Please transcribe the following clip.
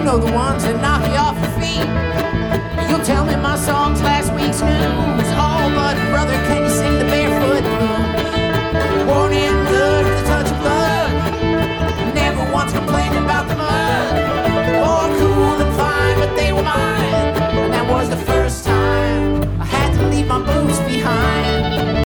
know the ones that knock you off your feet. You'll tell me my song's last week's news. Oh, but brother, can